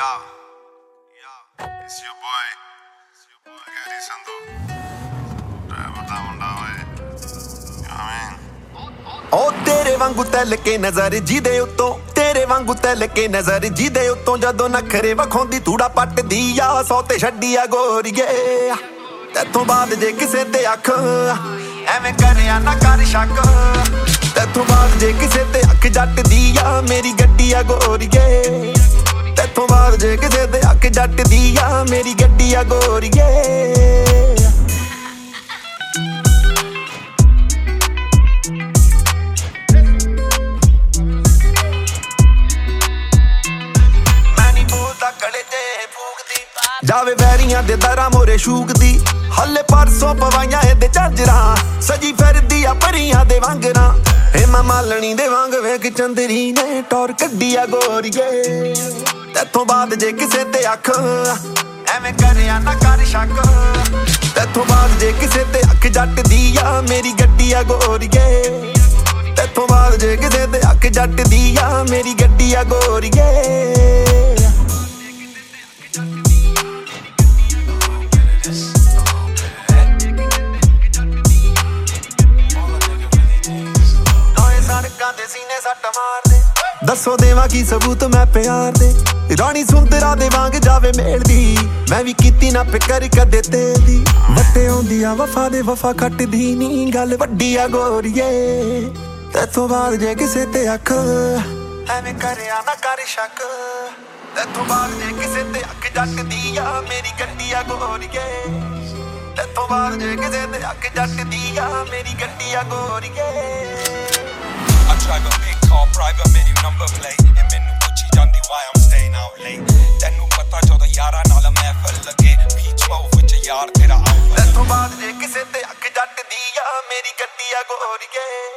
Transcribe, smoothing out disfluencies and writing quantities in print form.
It's your boy Gary Sandhu. Driver da munda hoye. You know what I mean? ओ तेरे वांगू तल के नजर जिदे उत्तों तेरे वांगू तल के नजर जिदे उत्तों जदों नखरे वखाउंदी तूड़ा पटदी आ सौ ते छड्डी आ गोरीए तैथों बाद जे किसे ते अख एवें करिया ना कर शक तैथों बाद जे किसे ते अख जटदी आ मेरी गड्डी आ गोरीए तैथों बाद जे किसे ते अख जटदी आ मेरी गड्डी आ गोरीए जावे वैरियां दे दरा मोरे शूकदी हले परसों पवाइयां एदे झांजरा सजी फिरदी आ परियां दे वांगरा हेमा मालनी दे वांग वेख चंदरी ने टौर कड्डी आ गोरीए तैथों बाद जे किसे ते अख एवें करिया ना कर शक तैथों बाद जे किसे ते अख जटदी आ मेरी गड्डी आ गोरीए तैथों बाद जे किसे ते अख जटदी आ मेरी गड्डी आ गोरीए दसो देवा की सबूत मैं प्यार दे रानी सुंदरा दे वांग जावे मेलदी मैं भी कीती ना फिकर कदे तेरी बट्टे आउंदी आ वफा दे वफा कटदी नी गल वड्डी आ गोरीए तैथों बाद जे किसे ते अख एवें करिया ना कर शक तैथों बाद जे किसे ते अख जटदी आ मेरी गड्डी आ गोरीए तैथों बाद जे किसे ते अख जटदी आ मेरी गड्डी आ गोरीए I drive a big car, private menu number plate. E menu pucci jandi why I'm staying out late. Tenu pata joda yaara naal mehfil lage. Beach wow vich yaar tera outfit. तैथों बाद जे किसे ते अख जटदी आ मेरी गड्डी आ गोरीए